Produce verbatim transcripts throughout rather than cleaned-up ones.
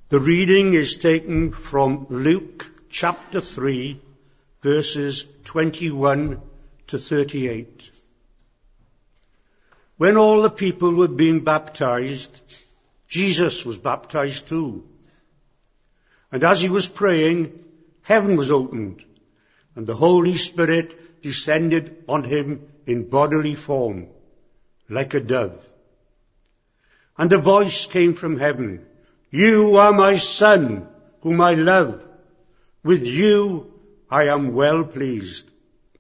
The reading is taken from Luke chapter three, verses twenty-one to thirty-eight. When all the people were being baptized, Jesus was baptized too. And as he was praying, heaven was opened, and the Holy Spirit descended on him in bodily form, like a dove. And a voice came from heaven, "You are my Son, whom I love. With you I am well pleased."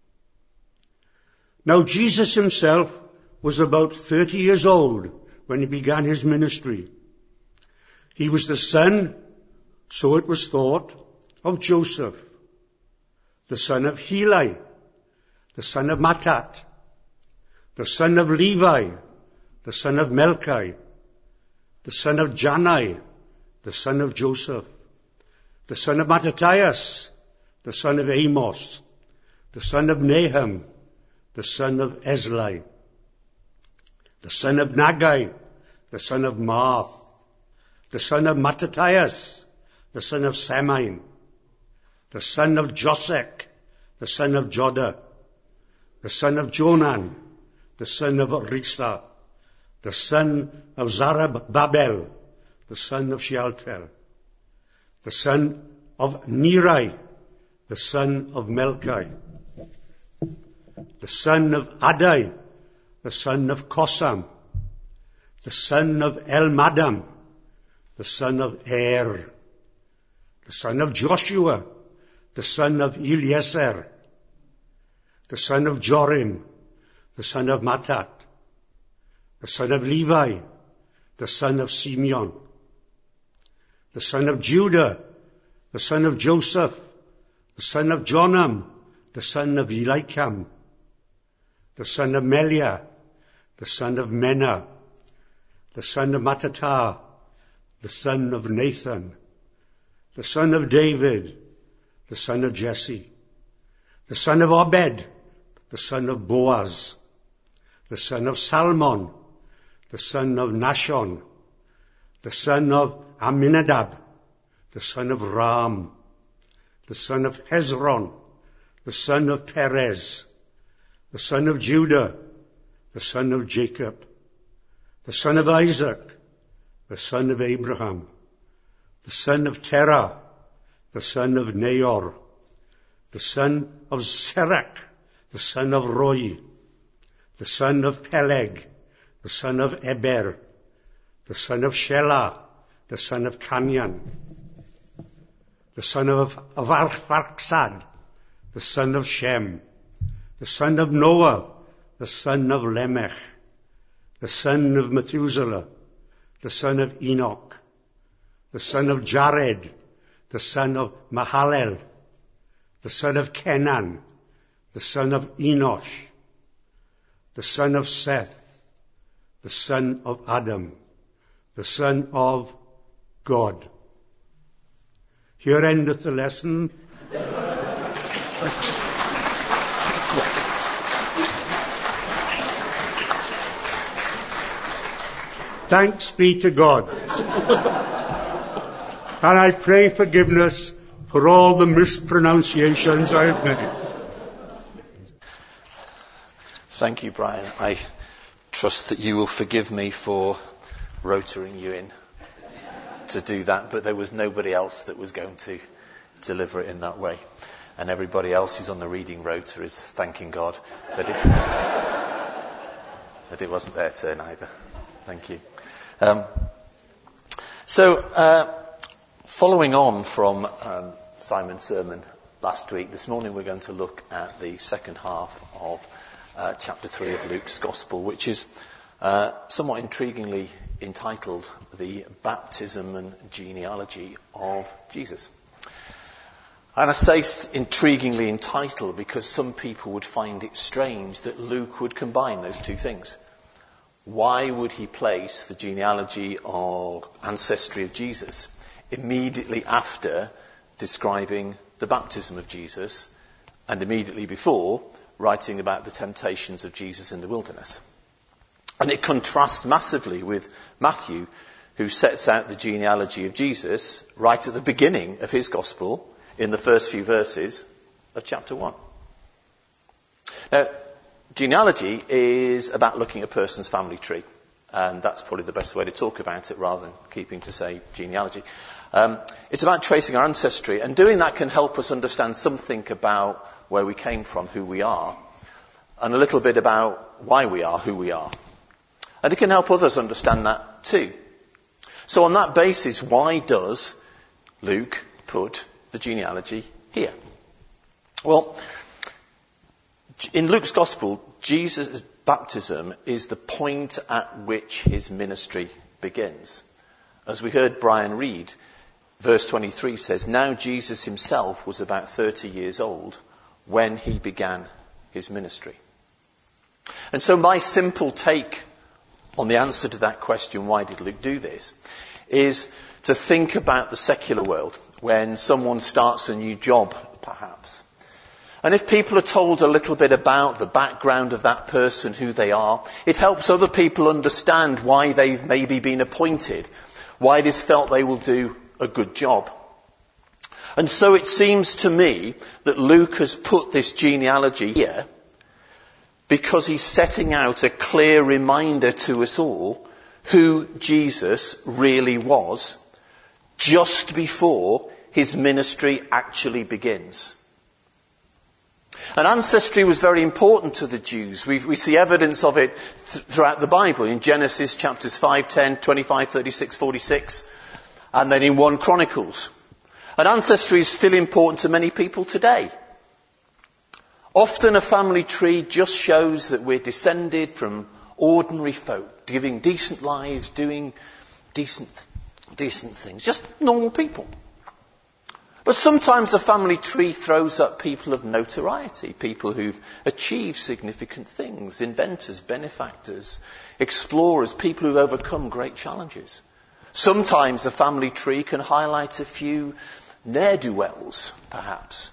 Now Jesus himself was about thirty years old when he began his ministry. He was the son, so it was thought, of Joseph, the son of Heli, the son of Matthat, the son of Levi, the son of Melchi, the son of Jannai, the son of Joseph, the son of Mattathias, the son of Amos, the son of Nahum, the son of Esli, the son of Nagai, the son of Maath, the son of Mattathias, the son of Semain, the son of Josek, the son of Joda, the son of Jonan, the son of Risa, the son of Zerubbabel, the son of Shealtiel, the son of Neri, the son of Melchi, the son of Adai, the son of Kosam, the son of Elmadam, the son of Er, the son of Joshua, the son of Eliezer, the son of Jorim, the son of Matthat, the son of Levi, the son of Simeon, the son of Judah, the son of Joseph, the son of Jonam, the son of Eliakim, the son of Meliah, the son of Menah, the son of Mattatah, the son of Nathan, the son of David, the son of Jesse, the son of Obed, the son of Boaz, the son of Salmon, the son of Nashon, the son of Amminadab, the son of Ram, the son of Hezron, the son of Perez, the son of Judah, the son of Jacob, the son of Isaac, the son of Abraham, the son of Terah, the son of Nahor, the son of Serach, the son of Roi, the son of Peleg, the son of Eber, the son of Shelah, the son of Canaan, the son of, of Arphaxad, the son of Shem, the son of Noah, the son of Lamech, the son of Methuselah, the son of Enoch, the son of Jared, the son of Mahalalel, the son of Kenan, the son of Enosh, the son of Seth, the son of Adam, the son of God. Here endeth the lesson. Thanks be to God. And I pray forgiveness for all the mispronunciations I have made. Thank you, Brian. I trust that you will forgive me for rotoring you in to do that, but there was nobody else that was going to deliver it in that way. And everybody else who's on the reading rota is thanking God that it, that it wasn't their turn either. Thank you. Um, so, uh, following on from um, Simon's sermon last week, this morning we're going to look at the second half of uh, chapter three of Luke's Gospel, which is uh, somewhat intriguingly entitled The Baptism and Genealogy of Jesus. And I say intriguingly entitled because some people would find it strange that Luke would combine those two things. Why would he place the genealogy or ancestry of Jesus immediately after describing the baptism of Jesus and immediately before writing about the temptations of Jesus in the wilderness? And it contrasts massively with Matthew, who sets out the genealogy of Jesus right at the beginning of his gospel in the first few verses of chapter one. Now, genealogy is about looking at a person's family tree. And that's probably the best way to talk about it rather than keeping to say genealogy. Um, it's about tracing our ancestry, and doing that can help us understand something about where we came from, who we are, and a little bit about why we are who we are. And it can help others understand that too. So on that basis, why does Luke put the genealogy here? Well, in Luke's Gospel, Jesus' baptism is the point at which his ministry begins. As we heard Brian read, verse twenty-three says, "Now Jesus himself was about thirty years old when he began his ministry." And so my simple take on the answer to that question, why did Luke do this, is to think about the secular world when someone starts a new job, perhaps. And if people are told a little bit about the background of that person, who they are, it helps other people understand why they've maybe been appointed, why it is felt they will do a good job. And so it seems to me that Luke has put this genealogy here because he's setting out a clear reminder to us all who Jesus really was just before his ministry actually begins. And ancestry was very important to the Jews. We, we see evidence of it th- throughout the Bible, in Genesis chapters five, ten, twenty-five, thirty-six, forty-six, and then in First Chronicles. And ancestry is still important to many people today. Often a family tree just shows that we're descended from ordinary folk, living decent lives, doing decent, decent things, just normal people. But sometimes a family tree throws up people of notoriety, people who've achieved significant things, inventors, benefactors, explorers, people who've overcome great challenges. Sometimes a family tree can highlight a few ne'er-do-wells, perhaps.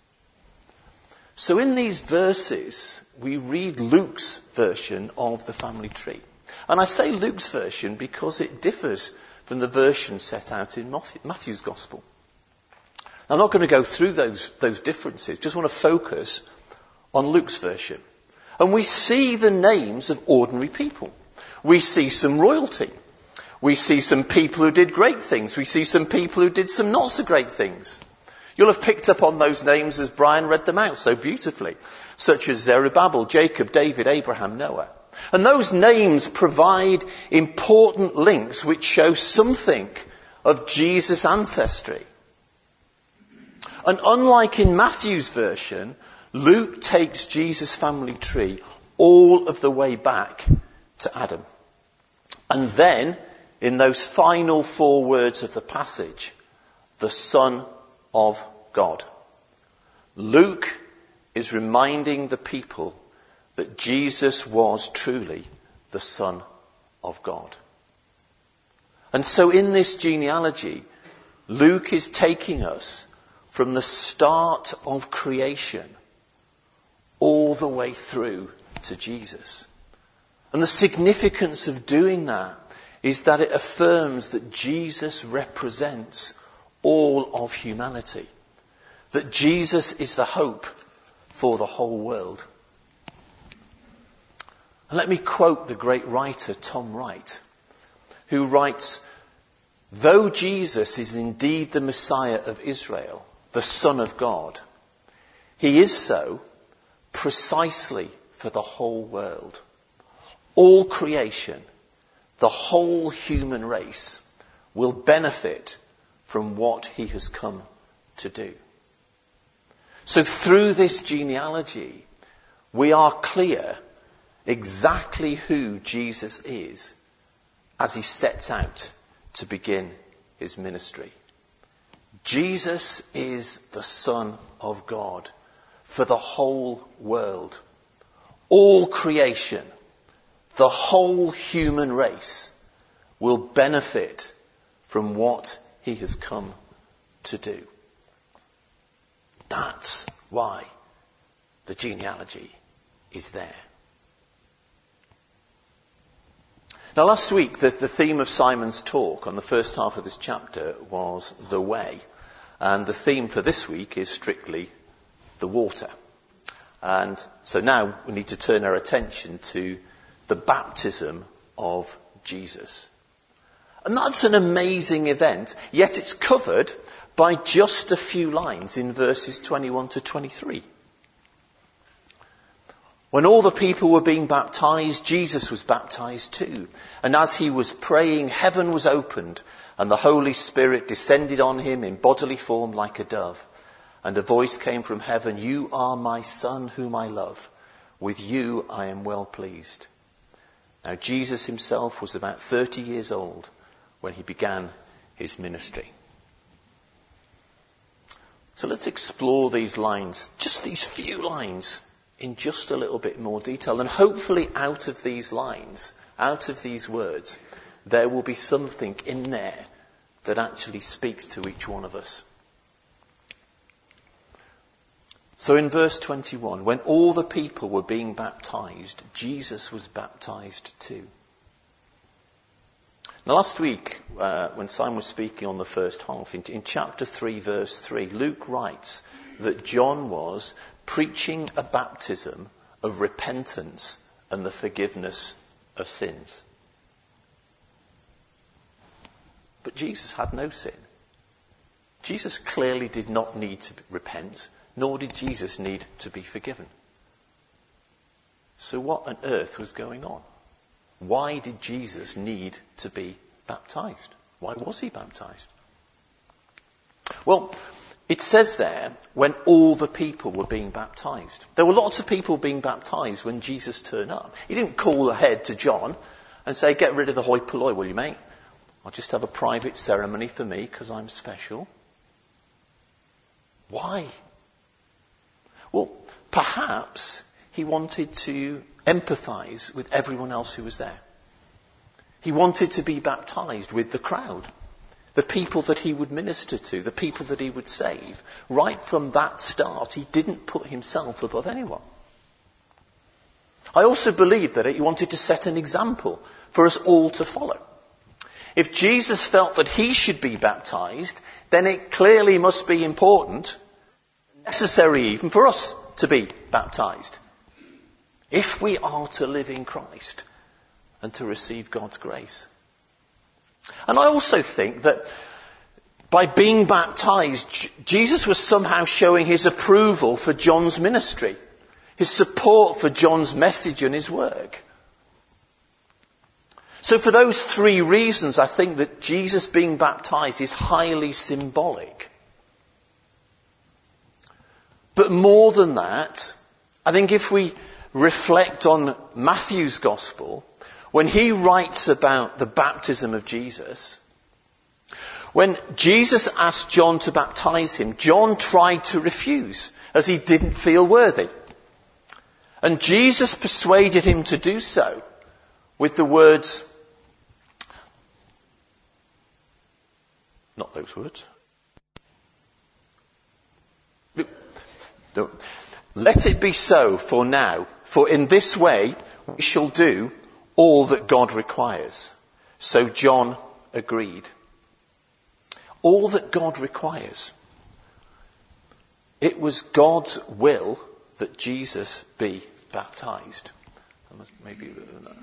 So in these verses, we read Luke's version of the family tree. And I say Luke's version because it differs from the version set out in Matthew's Gospel. I'm not going to go through those, those differences, just want to focus on Luke's version. And we see the names of ordinary people. We see some royalty. We see some people who did great things. We see some people who did some not so great things. You'll have picked up on those names as Brian read them out so beautifully, such as Zerubbabel, Jacob, David, Abraham, Noah. And those names provide important links which show something of Jesus' ancestry. And unlike in Matthew's version, Luke takes Jesus' family tree all of the way back to Adam. And then, in those final four words of the passage, the Son of God. Luke is reminding the people that Jesus was truly the Son of God. And so in this genealogy, Luke is taking us from the start of creation all the way through to Jesus. And the significance of doing that is that it affirms that Jesus represents all of humanity. That Jesus is the hope for the whole world. And let me quote the great writer Tom Wright, who writes, "Though Jesus is indeed the Messiah of Israel, the Son of God, he is so precisely for the whole world. All creation, the whole human race, will benefit from what he has come to do." So through this genealogy, we are clear exactly who Jesus is as he sets out to begin his ministry. Jesus is the Son of God for the whole world. All creation, the whole human race, will benefit from what he has come to do. That's why the genealogy is there. Now last week, the, the theme of Simon's talk on the first half of this chapter was the way. And the theme for this week is strictly the water. And so now we need to turn our attention to the baptism of Jesus. And that's an amazing event, yet it's covered by just a few lines in verses twenty-one to twenty-three. When all the people were being baptized, Jesus was baptized too. And as he was praying, heaven was opened, and the Holy Spirit descended on him in bodily form like a dove. And a voice came from heaven, "You are my Son whom I love. With you I am well pleased." Now Jesus himself was about thirty years old when he began his ministry. So let's explore these lines, just these few lines, in just a little bit more detail. And hopefully out of these lines, out of these words, there will be something in there that actually speaks to each one of us. So in verse twenty-one, when all the people were being baptized, Jesus was baptized too. Now last week, uh, when Simon was speaking on the first half, in, in chapter three, verse three, Luke writes that John was preaching a baptism of repentance and the forgiveness of sins. But Jesus had no sin. Jesus clearly did not need to repent, nor did Jesus need to be forgiven. So what on earth was going on? Why did Jesus need to be baptized? Why was he baptized? Well, it says there, when all the people were being baptized. There were lots of people being baptized when Jesus turned up. He didn't call ahead to John and say, "Get rid of the hoi polloi, will you, mate? I'll just have a private ceremony for me because I'm special." Why? Well, perhaps he wanted to empathize with everyone else who was there. He wanted to be baptized with the crowd, the people that he would minister to, the people that he would save. Right from that start, he didn't put himself above anyone. I also believe that he wanted to set an example for us all to follow. If Jesus felt that he should be baptized, then it clearly must be important, necessary even, for us to be baptized, if we are to live in Christ and to receive God's grace. And I also think that by being baptized, Jesus was somehow showing his approval for John's ministry, his support for John's message and his work. So for those three reasons, I think that Jesus being baptized is highly symbolic. But more than that, I think if we reflect on Matthew's gospel, when he writes about the baptism of Jesus, when Jesus asked John to baptize him, John tried to refuse as he didn't feel worthy. And Jesus persuaded him to do so with the words, not those words. No. Let it be so for now, for in this way we shall do all that God requires. So John agreed. All that God requires. It was God's will that Jesus be baptized. Maybe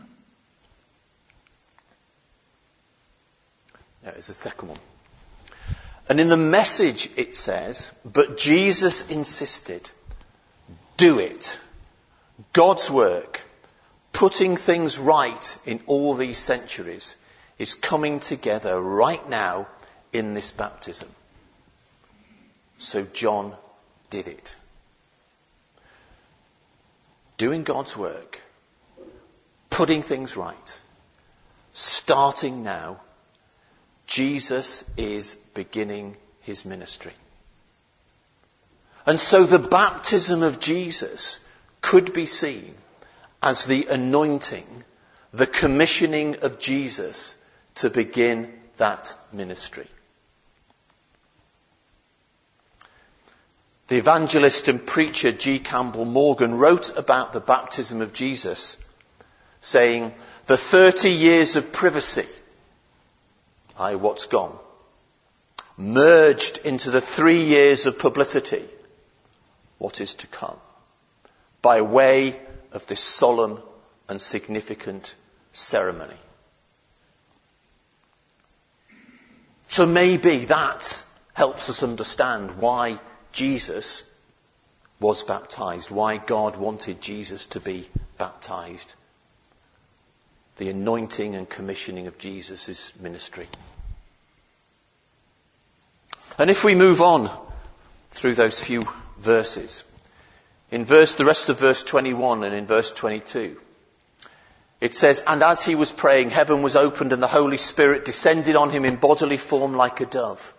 there's a second one. And in the Message it says, but Jesus insisted, do it. God's work, putting things right in all these centuries, is coming together right now in this baptism. So John did it. Doing God's work, putting things right, starting now, Jesus is beginning his ministry. And so the baptism of Jesus could be seen as the anointing, the commissioning of Jesus to begin that ministry. The evangelist and preacher G. Campbell Morgan wrote about the baptism of Jesus, saying, The thirty years of privacy, aye, what's gone, merged into the three years of publicity, what is to come, by way of this solemn and significant ceremony. So maybe that helps us understand why Jesus was baptized, why God wanted Jesus to be baptized. The anointing and commissioning of Jesus' ministry. And if we move on through those few verses, in verse, the rest of verse twenty-one and in verse twenty-two, it says, "And as he was praying, heaven was opened and the Holy Spirit descended on him in bodily form like a dove."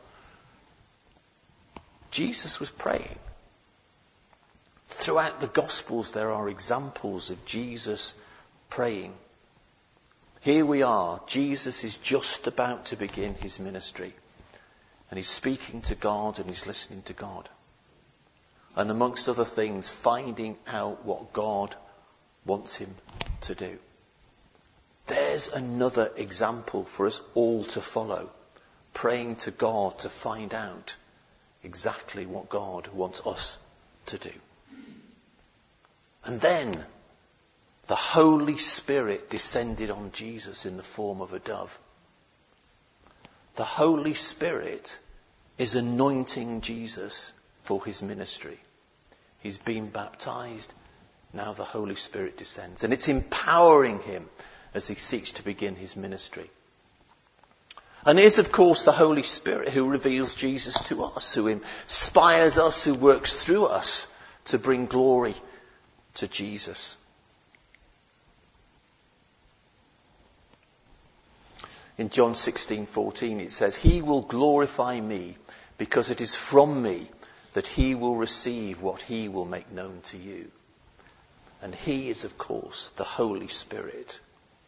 Jesus was praying. Throughout the Gospels there are examples of Jesus praying. Here we are, Jesus is just about to begin his ministry. And he's speaking to God and he's listening to God. And amongst other things, finding out what God wants him to do. There's another example for us all to follow. Praying to God to find out exactly what God wants us to do. And then the Holy Spirit descended on Jesus in the form of a dove. The Holy Spirit is anointing Jesus for his ministry. He's been baptized. Now the Holy Spirit descends. And it's empowering him as he seeks to begin his ministry. And it is, of course, the Holy Spirit who reveals Jesus to us, who inspires us, who works through us to bring glory to Jesus. In John sixteen fourteen it says, "He will glorify me because it is from me that he will receive what he will make known to you." And he is, of course, the Holy Spirit.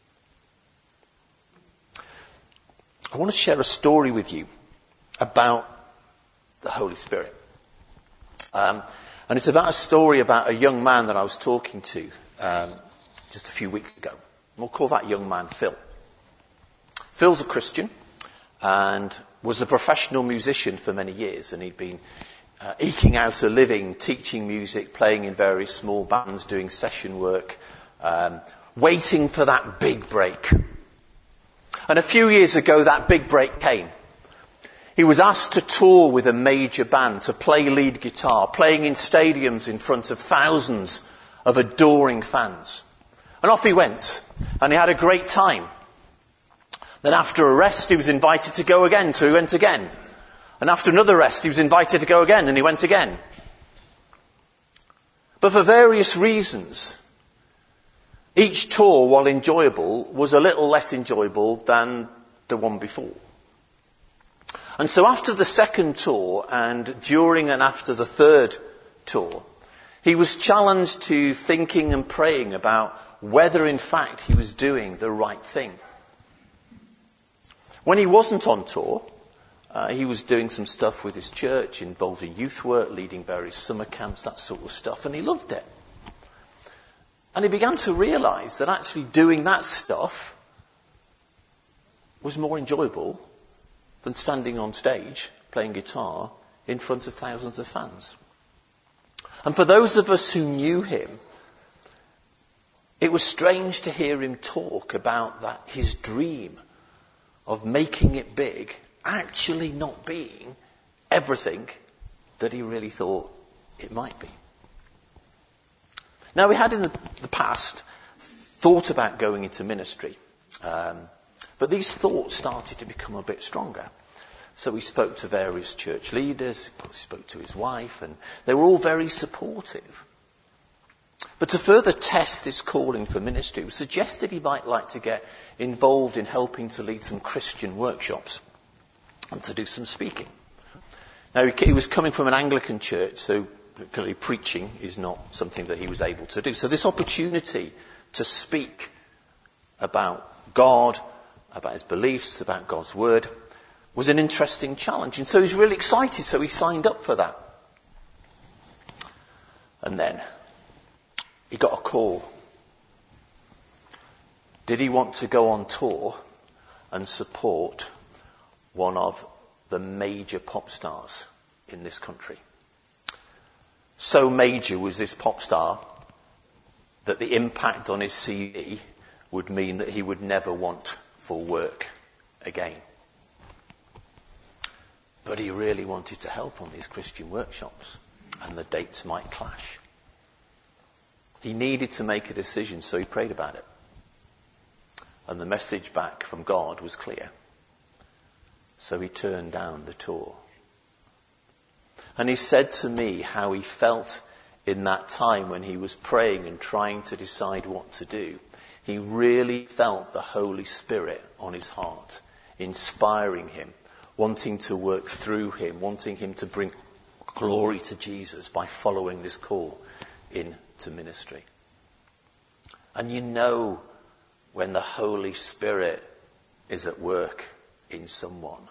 I want to share a story with you about the Holy Spirit. Um, and it's about a story about a young man that I was talking to um, just a few weeks ago. We'll call that young man Phil. Phil's a Christian and was a professional musician for many years, and he'd been uh, eking out a living, teaching music, playing in various small bands, doing session work, um, waiting for that big break. And a few years ago, that big break came. He was asked to tour with a major band, to play lead guitar, playing in stadiums in front of thousands of adoring fans. And off he went, and he had a great time. Then after a rest, he was invited to go again, so he went again. And after another rest, he was invited to go again, and he went again. But for various reasons, each tour, while enjoyable, was a little less enjoyable than the one before. And so after the second tour, and during and after the third tour, he was challenged to thinking and praying about whether in fact he was doing the right thing. When he wasn't on tour, uh, he was doing some stuff with his church, involved in youth work, leading various summer camps, that sort of stuff, and he loved it. And he began to realise that actually doing that stuff was more enjoyable than standing on stage, playing guitar, in front of thousands of fans. And for those of us who knew him, it was strange to hear him talk about that, his dream of making it big, actually not being everything that he really thought it might be. Now, we had in the, the past thought about going into ministry, um, but these thoughts started to become a bit stronger. So we spoke to various church leaders, spoke to his wife, and they were all very supportive. But to further test this calling for ministry, it was suggested he might like to get involved in helping to lead some Christian workshops and to do some speaking. Now, he, he was coming from an Anglican church, so clearly preaching is not something that he was able to do. So this opportunity to speak about God, about his beliefs, about God's word, was an interesting challenge. And so he was really excited, so he signed up for that. And then he got a call. Did he want to go on tour and support one of the major pop stars in this country? So major was this pop star that the impact on his C V would mean that he would never want for work again. But he really wanted to help on these Christian workshops, and the dates might clash. He needed to make a decision, so he prayed about it. And the message back from God was clear. So he turned down the tour. And he said to me how he felt in that time when he was praying and trying to decide what to do. He really felt the Holy Spirit on his heart, inspiring him, wanting to work through him, wanting him to bring glory to Jesus by following this call into ministry. And you know when the Holy Spirit is at work in someone.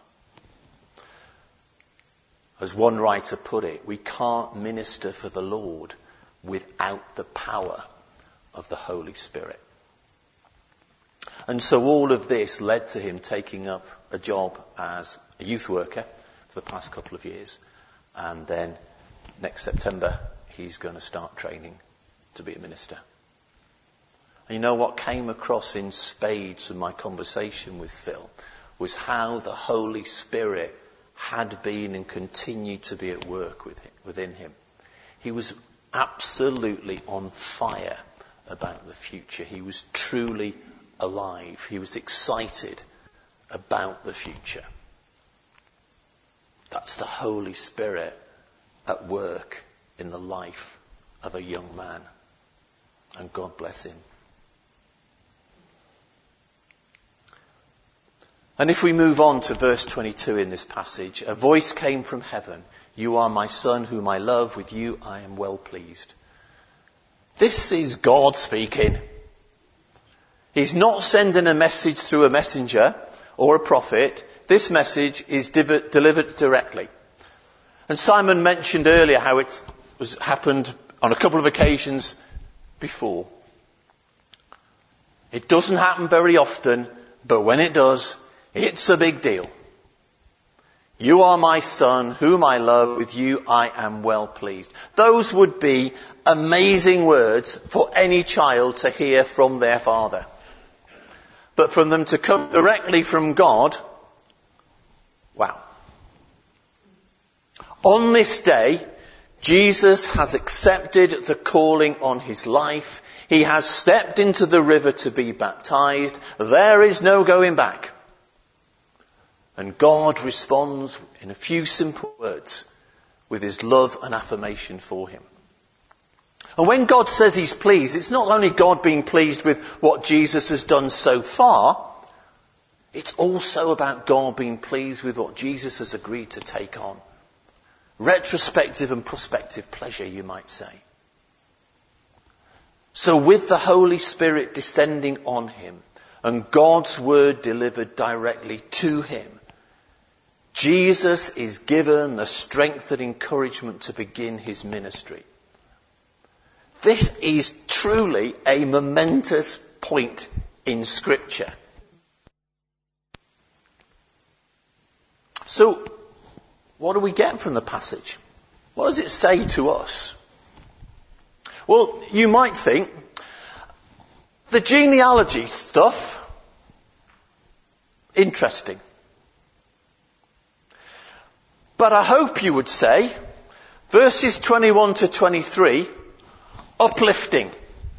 As one writer put it, we can't minister for the Lord without the power of the Holy Spirit. And so all of this led to him taking up a job as a youth worker for the past couple of years. And then next September, he's going to start training to be a minister. And you know what came across in spades from my conversation with Phil was how the Holy Spirit had been and continued to be at work with him, within him. He was absolutely on fire about the future. He was truly alive. He was excited about the future. That's the Holy Spirit at work in the life of a young man. And God bless him. And if we move on to verse twenty-two in this passage, a voice came from heaven. You are my son whom I love. With you I am well pleased. This is God speaking. He's not sending a message through a messenger or a prophet. This message is div- delivered directly. And Simon mentioned earlier how it was happened on a couple of occasions before. It doesn't happen very often, but when it does, it's a big deal. You are my son, whom I love. With you I am well pleased. Those would be amazing words for any child to hear from their father. But from them to come directly from God, wow. On this day, Jesus has accepted the calling on his life. He has stepped into the river to be baptized. There is no going back. And God responds in a few simple words with his love and affirmation for him. And when God says he's pleased, it's not only God being pleased with what Jesus has done so far, it's also about God being pleased with what Jesus has agreed to take on. Retrospective and prospective pleasure, you might say. So with the Holy Spirit descending on him and God's word delivered directly to him, Jesus is given the strength and encouragement to begin his ministry. This is truly a momentous point in Scripture. So, what do we get from the passage? What does it say to us? Well, you might think, the genealogy stuff, interesting. But I hope you would say, verses twenty-one to twenty-three, uplifting.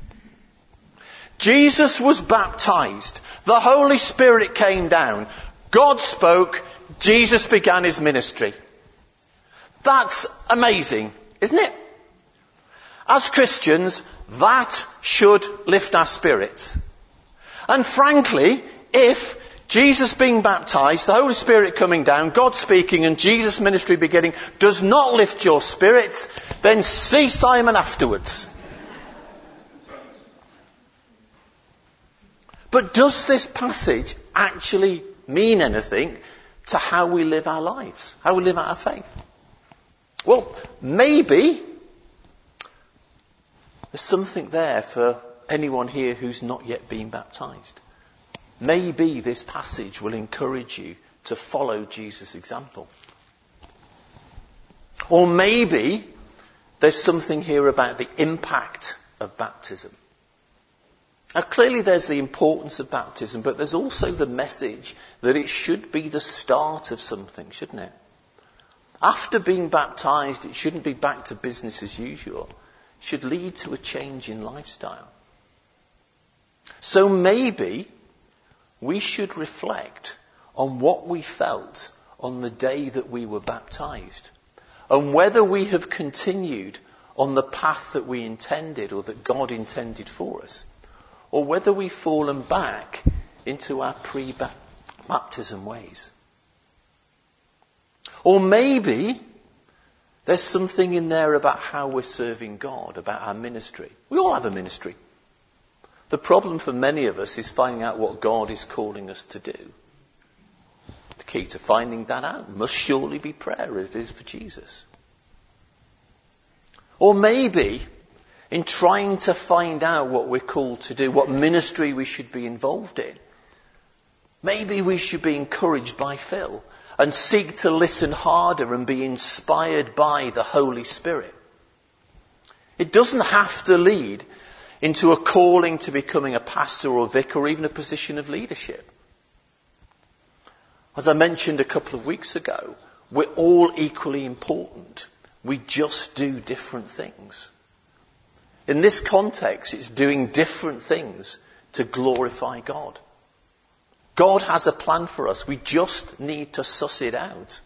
Jesus was baptized. The Holy Spirit came down. God spoke. Jesus began his ministry. That's amazing, isn't it? As Christians, that should lift our spirits. And frankly, if Jesus being baptized, the Holy Spirit coming down, God speaking, and Jesus' ministry beginning does not lift your spirits, then see Simon afterwards. But does this passage actually mean anything to how we live our lives, how we live out our faith? Well, maybe there's something there for anyone here who's not yet been baptized. maybe this passage will encourage you to follow Jesus' example. Or maybe there's something here about the impact of baptism. Now clearly there's the importance of baptism, but there's also the message that it should be the start of something, shouldn't it? After being baptized, it shouldn't be back to business as usual. It should lead to a change in lifestyle. So maybe we should reflect on what we felt on the day that we were baptized, and whether we have continued on the path that we intended or that God intended for us, or whether we've fallen back into our pre-baptism ways. Or maybe there's something in there about how we're serving God, about our ministry. We all have a ministry. The problem for many of us is finding out what God is calling us to do. The key to finding that out must surely be prayer, as it is for Jesus. Or maybe in trying to find out what we're called to do, what ministry we should be involved in, maybe we should be encouraged by Phil and seek to listen harder and be inspired by the Holy Spirit. It doesn't have to lead into a calling to becoming a pastor or vicar or even a position of leadership. As I mentioned a couple of weeks ago, we're all equally important. We just do different things. In this context, it's doing different things to glorify God. God has a plan for us. We just need to suss it out.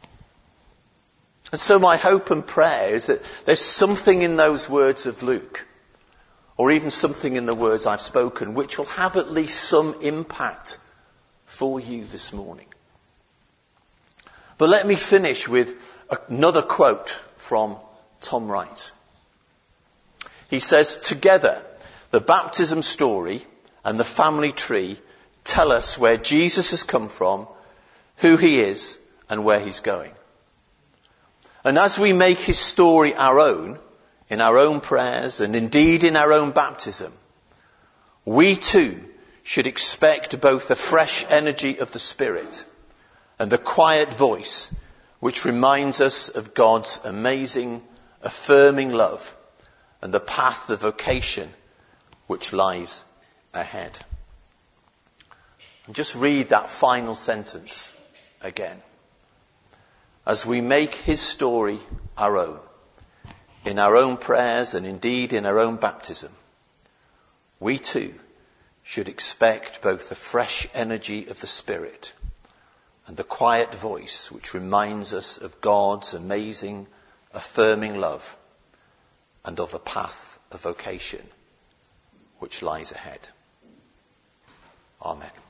And so my hope and prayer is that there's something in those words of Luke, or even something in the words I've spoken, which will have at least some impact for you this morning. But let me finish with another quote from Tom Wright. He says, "Together, the baptism story and the family tree tell us where Jesus has come from, who he is, and where he's going. And as we make his story our own, in our own prayers and indeed in our own baptism, we too should expect both the fresh energy of the Spirit and the quiet voice which reminds us of God's amazing, affirming love and the path of vocation which lies ahead." And just read that final sentence again. As we make his story our own, in our own prayers and indeed in our own baptism, we too should expect both the fresh energy of the Spirit and the quiet voice which reminds us of God's amazing, affirming love and of the path of vocation which lies ahead. Amen.